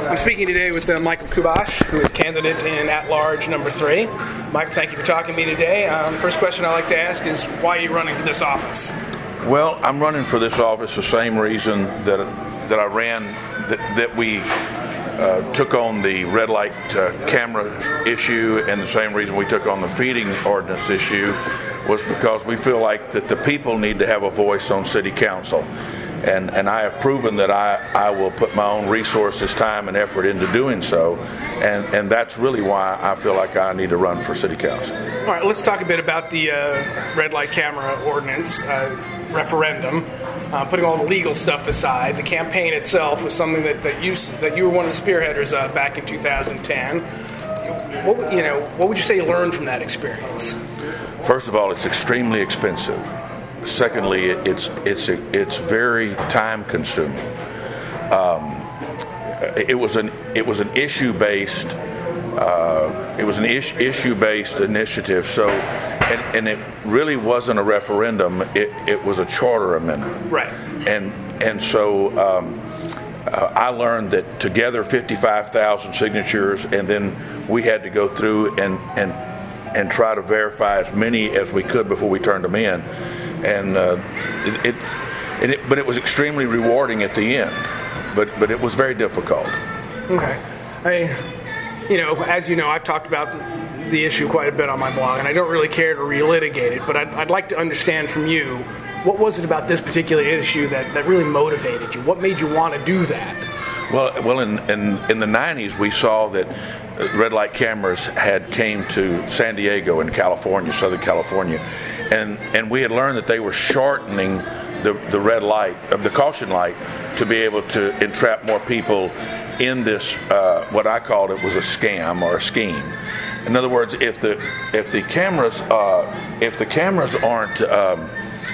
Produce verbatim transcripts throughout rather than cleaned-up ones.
I'm speaking today with uh, Michael Kubash, who is candidate in at-large number three. Michael, thank you for talking to me today. Um, first question I'd like to ask is, why are you running for this office? Well, I'm running for this office the same reason that that I ran, that, that we uh, took on the red light uh, camera issue, and the same reason we took on the feeding ordinance issue was because we feel like that the people need to have a voice on city council. And and I have proven that I, I will put my own resources, time, and effort into doing so. And, and that's really why I feel like I need to run for city council. All right, let's talk a bit about the uh, red light camera ordinance uh, referendum. Uh, putting all the legal stuff aside, the campaign itself was something that, that you that you were one of the spearheaders of back in two thousand ten. What, you know, what would you say you learned from that experience? First of all, it's extremely expensive. Secondly, it's it's it's very time consuming. Um, it was an it was an issue based uh, it was an is, issue based initiative. So, and, and it really wasn't a referendum. It it was a charter amendment. Right. And and so um, uh, I learned that to gather fifty-five thousand signatures, and then we had to go through and and and try to verify as many as we could before we turned them in. And uh, it, it, and it, but it was extremely rewarding at the end. But but it was very difficult. Okay, I, you know, as you know, I've talked about the issue quite a bit on my blog, and I don't really care to relitigate it. But I'd, I'd like to understand from you, what was it about this particular issue that, that really motivated you? What made you want to do that? Well, well, in in, in the nineties, we saw that red light cameras had came to San Diego in California, Southern California. And and we had learned that they were shortening the, the red light, of the caution light, to be able to entrap more people in this, uh, what I called it was a scam or a scheme. In other words, if the if the cameras uh, if the cameras aren't um,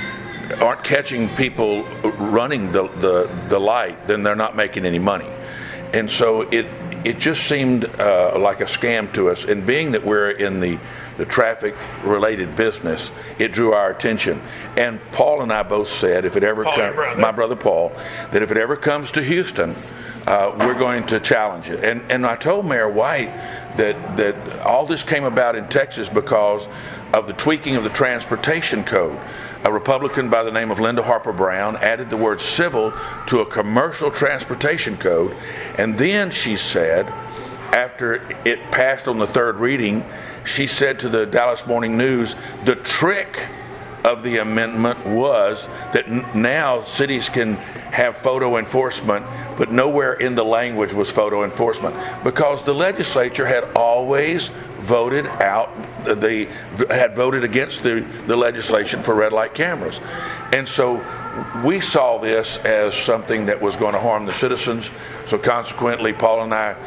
aren't catching people running the, the the light, then they're not making any money. And so it it just seemed uh, like a scam to us. And being that we're in the the traffic-related business, it drew our attention. And Paul and I both said, if it ever comes, my brother Paul, that if it ever comes to Houston, uh, we're going to challenge it. And and I told Mayor White that that all this came about in Texas because of the tweaking of the transportation code. A Republican by the name of Linda Harper Brown added the word civil to a commercial transportation code, and then she said, after it passed on the third reading, she said to the Dallas Morning News, the trick of the amendment was that n- now cities can have photo enforcement, but nowhere in the language was photo enforcement, because the legislature had always voted out, they had voted against the, the legislation for red light cameras. And so we saw this as something that was going to harm the citizens. So consequently, Paul and I,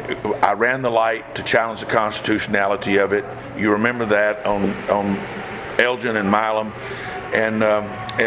I ran the light to challenge the constitutionality of it. You remember that on on Elgin and Milam, and um,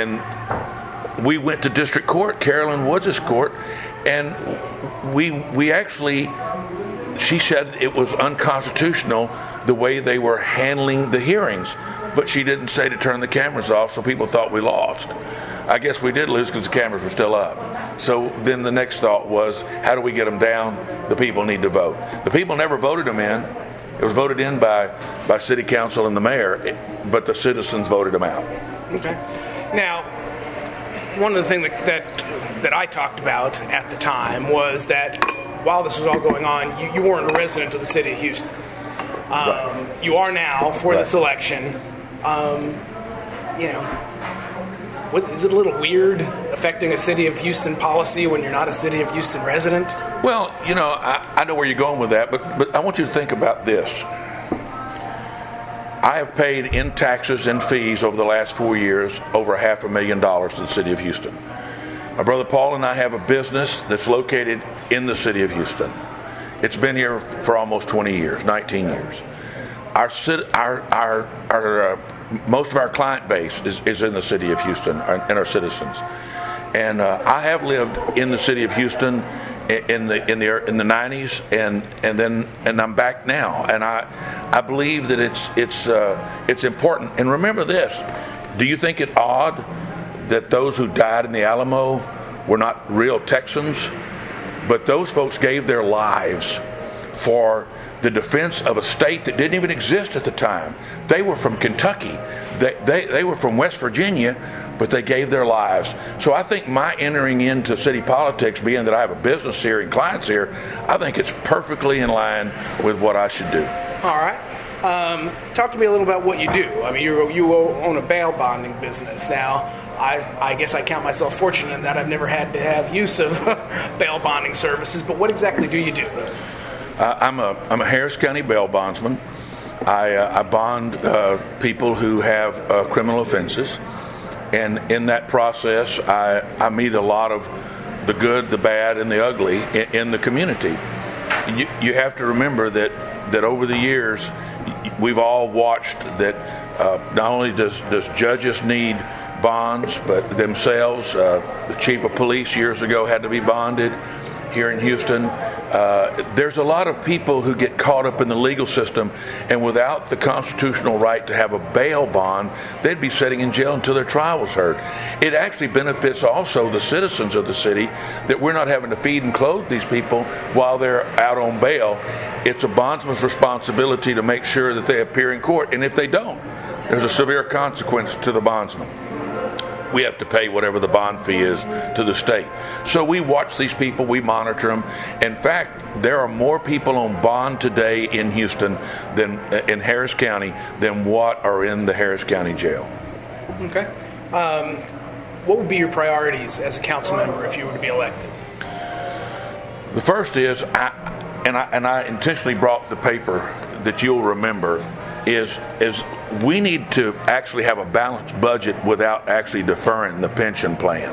and we went to district court, Carolyn Woods' court, and we we actually, she said it was unconstitutional the way they were handling the hearings, but she didn't say to turn the cameras off, so people thought we lost. I guess we did lose because the cameras were still up. So then the next thought was, how do we get them down? The people need to vote. The people never voted them in. It was voted in by, by city council and the mayor, but the citizens voted them out. Okay. Now, one of the things that, that that I talked about at the time was that while this was all going on, you, you weren't a resident of the city of Houston. Um, right. You are now for right. this election. Um, you know, was, is it a little weird affecting a city of Houston policy when you're not a city of Houston resident? Well, you know, I, I know where you're going with that, but, but I want you to think about this. I have paid in taxes and fees over the last four years over half a million dollars to the city of Houston. My brother Paul and I have a business that's located in the city of Houston. It's been here for almost twenty years, nineteen years. Our our our, our uh, most of our client base is, is in the city of Houston and our citizens. And uh, I have lived in the city of Houston in the in the in the nineties, and and then and I'm back now, and I I believe that it's it's uh, it's important. And remember this: do you think it odd that those who died in the Alamo were not real Texans? but those folks gave their lives for the defense of a state that didn't even exist at the time. They were from Kentucky. They, they, they were from West Virginia, but they gave their lives. So I think my entering into city politics, being that I have a business here and clients here, I think it's perfectly in line with what I should do. All right. Um, talk to me a little about what you do. I mean, you you own a bail bonding business. Now, I, I guess I count myself fortunate in that I've never had to have use of bail bonding services, but what exactly do you do? Uh, I'm a I'm a Harris County bail bondsman. I, uh, I bond uh, people who have uh, criminal offenses, and in that process, I, I meet a lot of the good, the bad, and the ugly in, in the community. You, you have to remember that, that over the years, we've all watched that uh, not only does, does judges need bonds, but themselves, uh, the chief of police years ago had to be bonded. Here in Houston, uh, there's a lot of people who get caught up in the legal system, and without the constitutional right to have a bail bond, they'd be sitting in jail until their trial was heard. It actually benefits also the citizens of the city that we're not having to feed and clothe these people while they're out on bail. It's a bondsman's responsibility to make sure that they appear in court, and if they don't, there's a severe consequence to the bondsman. We have to pay whatever the bond fee is to the state. So we watch these people, we monitor them. In fact, there are more people on bond today in Houston than in Harris County than what are in the Harris County jail. Okay. Um, what would be your priorities as a council member if you were to be elected? The first is, I, and I and I intentionally brought the paper that you'll remember, is is we need to actually have a balanced budget without actually deferring the pension plan.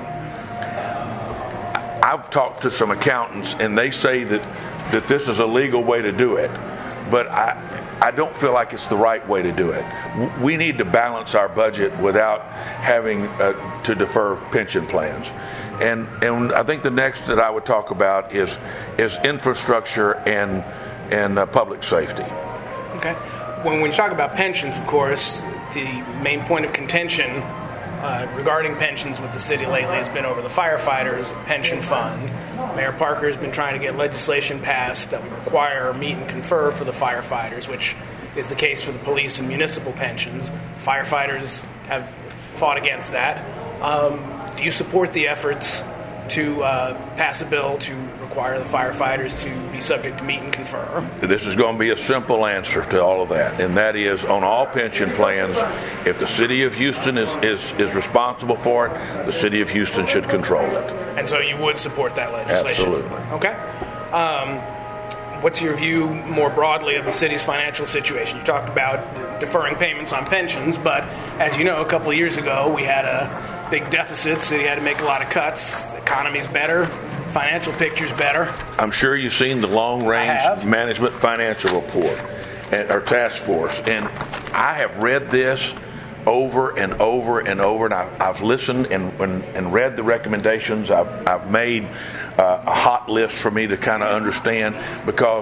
I've talked to some accountants, and they say that, that this is a legal way to do it, but I I don't feel like it's the right way to do it. We need to balance our budget without having uh, to defer pension plans. And and I think the next that I would talk about is is infrastructure and and uh, public safety. Okay. When we talk about pensions, of course, the main point of contention uh, regarding pensions with the city lately has been over the firefighters' pension fund. Mayor Parker has been trying to get legislation passed that would require meet and confer for the firefighters, which is the case for the police and municipal pensions. Firefighters have fought against that. Um, do you support the efforts to uh, pass a bill to require the firefighters to be subject to meet and confer? This is going to be a simple answer to all of that, and that is on all pension plans, if the city of Houston is, is, is responsible for it, the city of Houston should control it. And so you would support that legislation? Absolutely. Okay. Um, what's your view more broadly of the city's financial situation? You talked about deferring payments on pensions, but as you know, a couple of years ago, we had a big deficit. The city had to make a lot of cuts. The economy's better. Financial picture's better. I'm sure you've seen the long-range management financial report, and, or task force, and I have read this over and over and over, and I've, I've listened and, and and read the recommendations. I've I've made uh, a hot list for me to kind of understand, because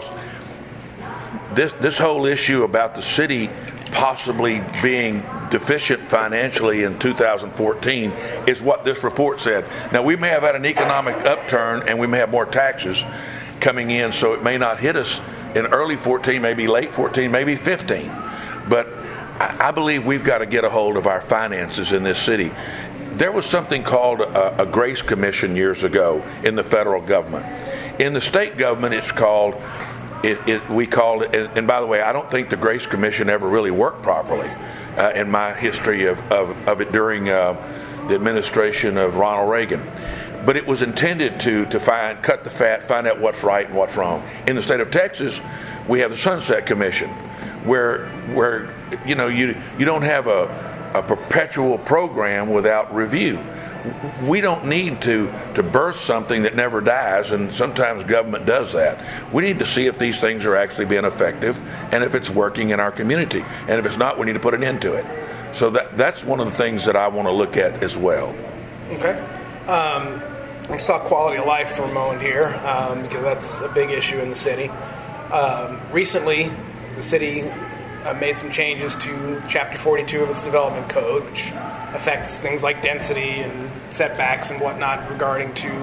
this this whole issue about the city possibly being deficient financially in two thousand fourteen is what this report said. Now, we may have had an economic upturn and we may have more taxes coming in, so it may not hit us in early fourteen, maybe late fourteen, maybe fifteen. But I believe we've got to get a hold of our finances in this city. There was something called a, a Grace Commission years ago in the federal government. In the state government, it's called It, it, we called it, and, and by the way, I don't think the Grace Commission ever really worked properly uh, in my history of, of, of it during uh, the administration of Ronald Reagan. But it was intended to to find, cut the fat, find out what's right and what's wrong. In the state of Texas, we have the Sunset Commission, where where you know you you don't have a, a perpetual program without review. We don't need to, to birth something that never dies, and sometimes government does that. We need to see if these things are actually being effective and if it's working in our community. And if it's not, we need to put an end to it. So that that's one of the things that I want to look at as well. Okay. Um, let's talk quality of life for a moment here, um, because that's a big issue in the city. Um, recently, the city uh, made some changes to Chapter forty-two of its development code, which affects things like density and setbacks and whatnot regarding to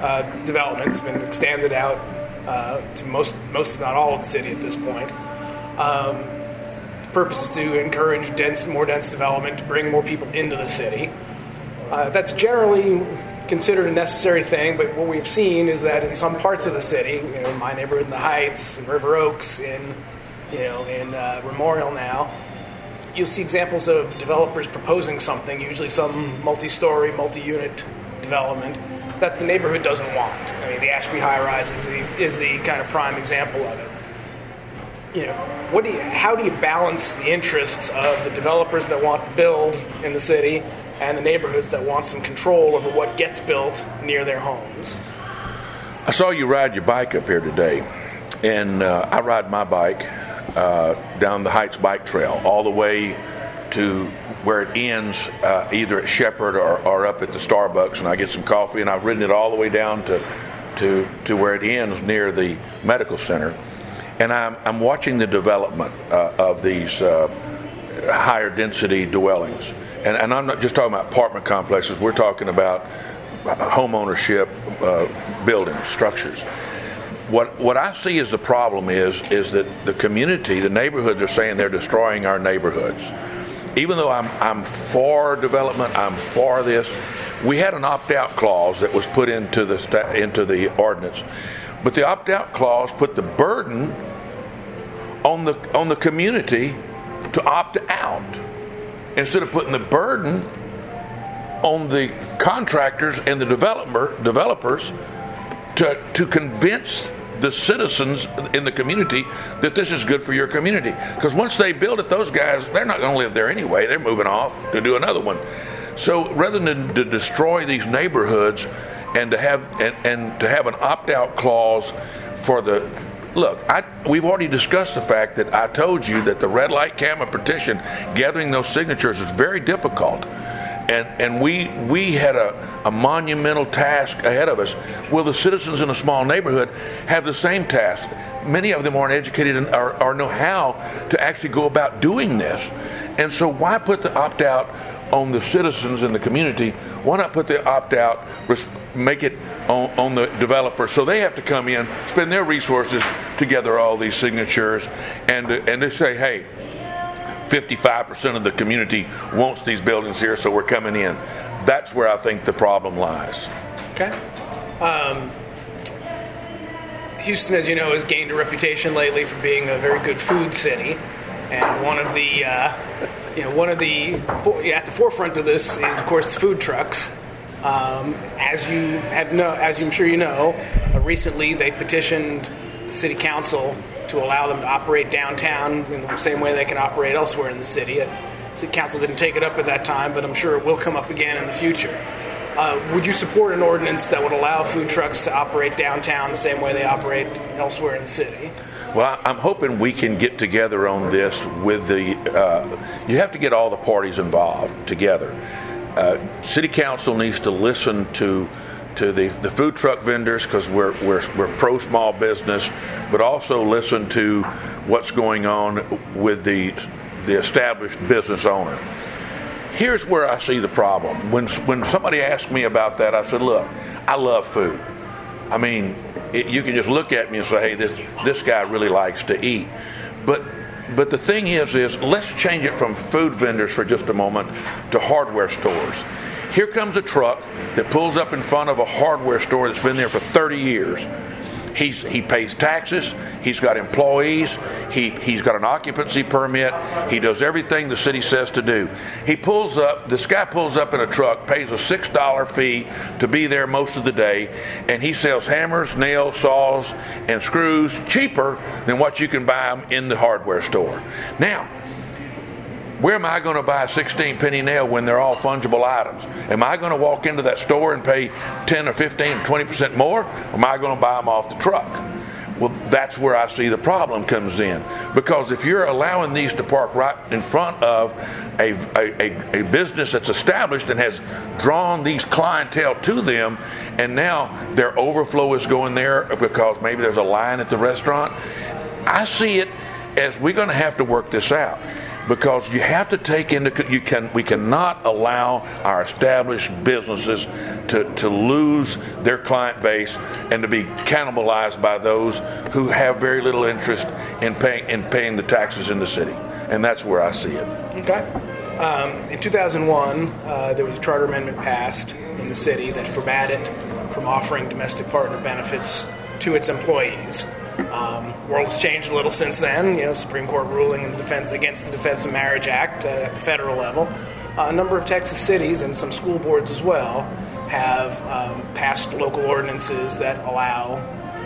uh, development's been extended out uh, to most, most if not all of the city at this point. Um, the purpose is to encourage dense, more dense development, to bring more people into the city. Uh, that's generally considered a necessary thing, but what we've seen is that in some parts of the city, you know, in my neighborhood in the Heights, in River Oaks, in you know, in uh, Memorial now, you'll see examples of developers proposing something, usually some multi-story, multi-unit development that the neighborhood doesn't want. I mean, the Ashby high-rise is the is the kind of prime example of it. You know, what do you, how do you balance the interests of the developers that want to build in the city and the neighborhoods that want some control over what gets built near their homes? I saw you ride your bike up here today, and uh, I ride my bike uh, down the Heights Bike Trail all the way to where it ends, uh, either at Shepherd or, or up at the Starbucks, and I get some coffee, and I've ridden it all the way down to to, to where it ends near the medical center, and I'm, I'm watching the development uh, of these uh, higher density dwellings. And, and I'm not just talking about apartment complexes. We're talking about home ownership, uh, buildings, structures. What what I see as the problem is is that the community, the neighborhoods are saying they're destroying our neighborhoods. Even though I'm I'm for development, I'm for this. We had an opt-out clause that was put into the sta- into the ordinance, but the opt-out clause put the burden on the on the community to opt out, instead of putting the burden on the contractors and the developer developers to to convince the citizens in the community that this is good for your community. Because once they build it, those guys, they're not going to live there anyway. They're moving off to do another one. So rather than to destroy these neighborhoods and to have and, and to have an opt-out clause for the Look, I, we've already discussed the fact that I told you that the red light camera petition, gathering those signatures, is very difficult. And and we we had a, a monumental task ahead of us. Will the citizens in a small neighborhood have the same task? Many of them aren't educated and, or, or know how to actually go about doing this. And so why put the opt-out on the citizens in the community? Why not put the opt-out, make it on, on the developer, so they have to come in, spend their resources to gather all these signatures, and and they say, hey, fifty-five percent of the community wants these buildings here, so we're coming in. That's where I think the problem lies. Okay. Um, Houston, as you know, has gained a reputation lately for being a very good food city, and one of the, uh, you know, one of the at the forefront of this is, of course, the food trucks. Um, as you have know, as I'm sure you know, uh, recently they petitioned the city council to allow them to operate downtown in the same way they can operate elsewhere in the city. The city council didn't take it up at that time, but I'm sure it will come up again in the future. Uh, would you support an ordinance that would allow food trucks to operate downtown the same way they operate elsewhere in the city? Well, I'm hoping we can get together on this with the, uh, you have to get all the parties involved together. Uh, city council needs to listen to to the, the food truck vendors, because we're, we're we're pro small business, but also listen to what's going on with the the established business owner. Here's where I see the problem. When when somebody asked me about that, I said, look, I love food. I mean, it, you can just look at me and say, hey, this this guy really likes to eat. But but the thing is, is let's change it from food vendors for just a moment to hardware stores. Here comes a truck that pulls up in front of a hardware store that's been there for thirty years. He's, he pays taxes. He's got employees. He, he's got an occupancy permit. He does everything the city says to do. He pulls up, this guy pulls up in a truck, pays a six dollar fee to be there most of the day, and he sells hammers, nails, saws, and screws cheaper than what you can buy them in the hardware store. Now, where am I going to buy a sixteen penny nail when they're all fungible items? Am I going to walk into that store and pay ten or fifteen or twenty percent more? Or am I going to buy them off the truck? Well, that's where I see the problem comes in. Because if you're allowing these to park right in front of a, a, a business that's established and has drawn these clientele to them, and now their overflow is going there because maybe there's a line at the restaurant, I see it as we're going to have to work this out. because you have to take into you can we cannot allow our established businesses to, to lose their client base and to be cannibalized by those who have very little interest in paying in paying the taxes in the city, and that's where I see it. Okay. Um, in two thousand one, uh, there was a charter amendment passed in the city that forbade it from offering domestic partner benefits to its employees. Um, world has changed a little since then. You know, Supreme Court ruling in the defense against the Defense of Marriage Act uh, at the federal level. Uh, a number of Texas cities and some school boards as well have um, passed local ordinances that allow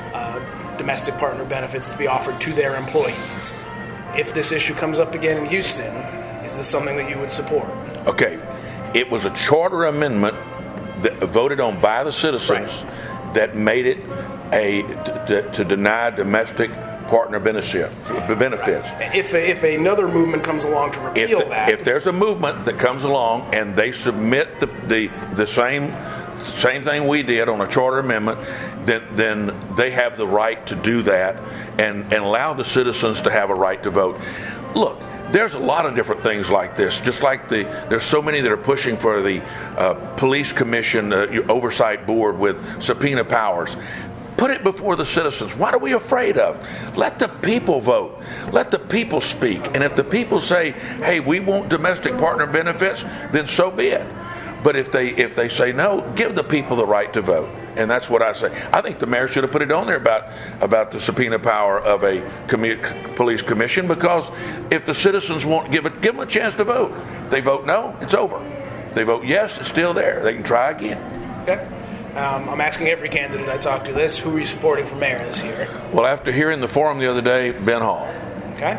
uh, domestic partner benefits to be offered to their employees. If this issue comes up again in Houston, is this something that you would support? Okay, it was a charter amendment that voted on by the citizens right. that made it a to, to deny domestic partner benefit, benefits. If if another movement comes along to repeal if the, that, if there's a movement that comes along and they submit the the, the same same thing we did on a charter amendment, then then they have the right to do that and, and allow the citizens to have a right to vote. Look, there's a lot of different things like this. Just like the there's so many that are pushing for the uh, police commission uh, oversight board with subpoena powers. Put it before the citizens. What are we afraid of? Let the people vote. Let the people speak. And if the people say, hey, we want domestic partner benefits, then so be it. But if they if they say no, give the people the right to vote. And that's what I say. I think the mayor should have put it on there about, about the subpoena power of a commu- police commission, because if the citizens won't give it, give them a chance to vote. If they vote no, it's over. If they vote yes, it's still there. They can try again. Okay. Um, I'm asking every candidate I talk to this. Who are you supporting for mayor this year? Well, after hearing the forum the other day, Ben Hall. Okay.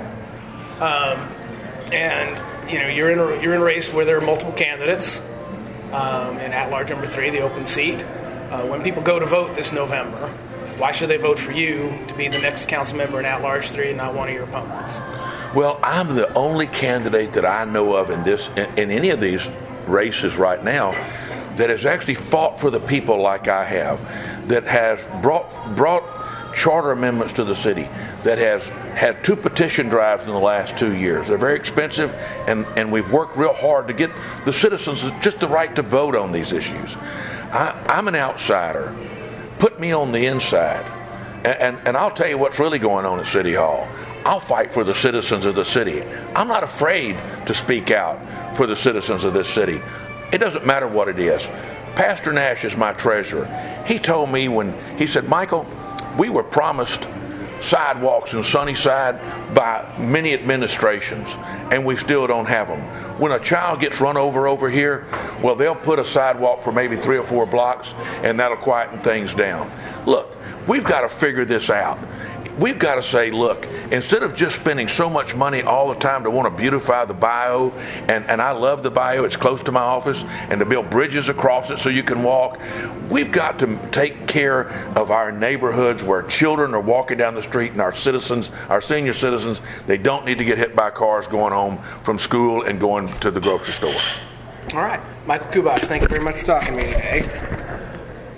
Um, and you know you're in a, you're in a race where there are multiple candidates. Um, and at-large number three, the open seat. Uh, when people go to vote this November, why should they vote for you to be the next council member in at-large three and not one of your opponents? Well, I'm the only candidate that I know of in this in, in any of these races right now that has actually fought for the people like I have, that has brought brought charter amendments to the city, that has had two petition drives in the last two years. They're very expensive, and, and we've worked real hard to get the citizens just the right to vote on these issues. I, I'm an outsider. Put me on the inside, and, and, and I'll tell you what's really going on at City Hall. I'll fight for the citizens of the city. I'm not afraid to speak out for the citizens of this city. It doesn't matter what it is. Pastor Nash is my treasurer. He told me when, he said, Michael, we were promised sidewalks in Sunnyside by many administrations, and we still don't have them. When a child gets run over over here, well, they'll put a sidewalk for maybe three or four blocks, and that'll quieten things down. Look, we've got to figure this out. We've got to say, look, instead of just spending so much money all the time to want to beautify the bayou, and, and I love the bayou, it's close to my office, and to build bridges across it so you can walk, we've got to take care of our neighborhoods where children are walking down the street, and our citizens, our senior citizens, they don't need to get hit by cars going home from school and going to the grocery store. All right. Michael Kubas, thank you very much for talking to me today.